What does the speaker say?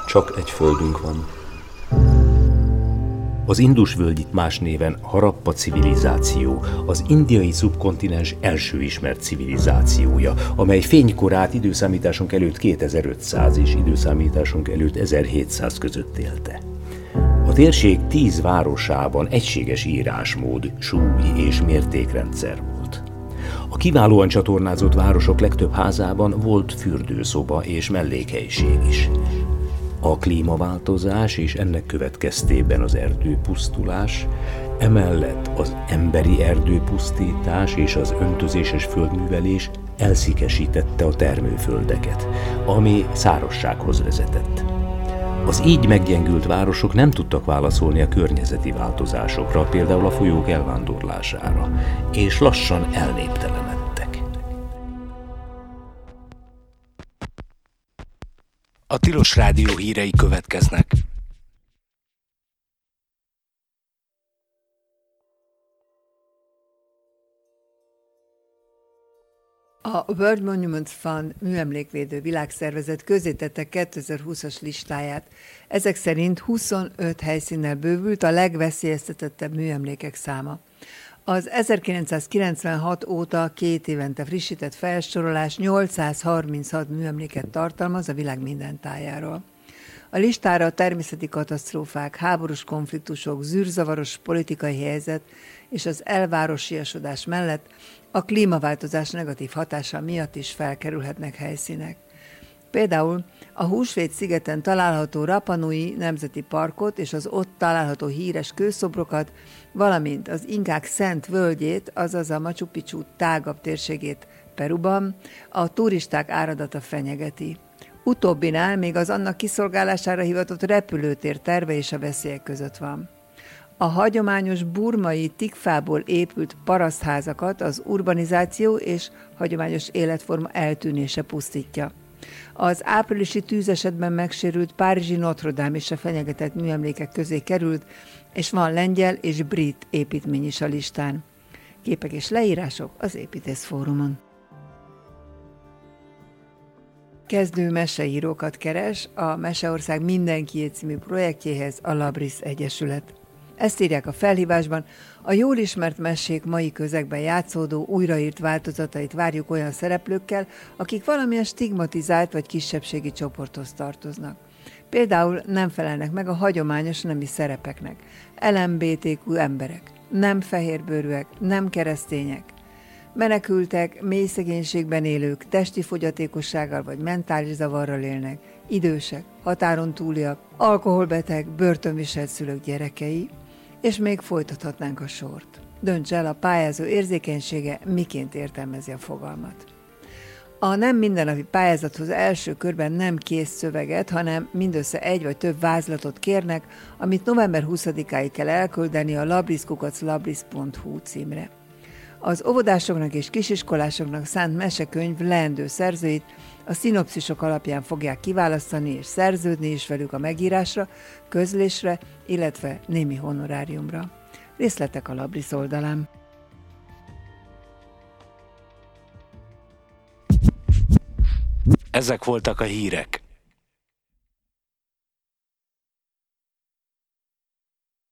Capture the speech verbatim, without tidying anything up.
Csak egy földünk van. Az Indus-völgy itt más néven Harappa civilizáció, az indiai szubkontinens első ismert civilizációja, amely fénykorát időszámításunk előtt kétezer-ötszáz és időszámításunk előtt ezerhétszáz között élte. A térség tíz városában egységes írásmód, súly és mértékrendszer volt. A kiválóan csatornázott városok legtöbb házában volt fürdőszoba és mellékhelyiség is. A klímaváltozás és ennek következtében az erdőpusztulás, emellett az emberi erdőpusztítás és az öntözéses földművelés elszikesítette a termőföldeket, ami szárazsághoz vezetett. Az így meggyengült városok nem tudtak válaszolni a környezeti változásokra, például a folyók elvándorlására, és lassan elnéptelenedtek. A Tilos Rádió hírei következnek. A World Monuments Fund műemlékvédő világszervezet közzétette kétezer-húszas listáját. Ezek szerint huszonöt helyszínnel bővült a legveszélyeztetettebb műemlékek száma. Az ezerkilencszázkilencvenhat óta két évente frissített felsorolás nyolcszázharminchat műemléket tartalmaz a világ minden tájáról. A listára a természeti katasztrófák, háborús konfliktusok, zűrzavaros politikai helyzet és az elvárosiasodás mellett a klímaváltozás negatív hatása miatt is felkerülhetnek helyszínek. Például a Húsvét-szigeten található Rapa Nui Nemzeti Parkot és az ott található híres kőszobrokat, valamint az inkák szent völgyét, azaz a Machu Picchu tágabb térségét Peruban a turisták áradata fenyegeti. Utóbbinál még az annak kiszolgálására hivatott repülőtér terve és a veszélyek között van. A hagyományos burmai tikfából épült parasztházakat az urbanizáció és hagyományos életforma eltűnése pusztítja. Az áprilisi tűzesetben megsérült párizsi Notre Dame is a fenyegetett műemlékek közé került, és van lengyel és brit építmény is a listán. Képek és leírások az Építészfórumon. Kezdő meseírókat keres a Meseország Mindenkié című projektjéhez a Labris Egyesület. Ezt írják a felhívásban, a jól ismert mesék mai közegben játszódó, újraírt változatait várjuk olyan szereplőkkel, akik valamilyen stigmatizált vagy kisebbségi csoporthoz tartoznak. Például nem felelnek meg a hagyományos nemi szerepeknek, el em bé té kú emberek, nem fehérbőrűek, nem keresztények, menekültek, mély szegénységben élők, testi fogyatékossággal vagy mentális zavarral élnek, idősek, határon túliak, alkoholbeteg, börtönviselt szülők gyerekei, és még folytathatnánk a sort. Dönts el, a pályázó érzékenysége miként értelmezi a fogalmat. A nem mindennapi pályázathoz első körben nem kész szöveget, hanem mindössze egy vagy több vázlatot kérnek, amit november huszadikáig kell elküldeni a labris kukac labris pont hu címre. Az óvodásoknak és kisiskolásoknak szánt mesekönyv leendő szerzőit a szinopszisok alapján fogják kiválasztani és szerződni is velük a megírásra, közlésre, illetve némi honoráriumra. Részletek a Labris oldalán. Ezek voltak a hírek.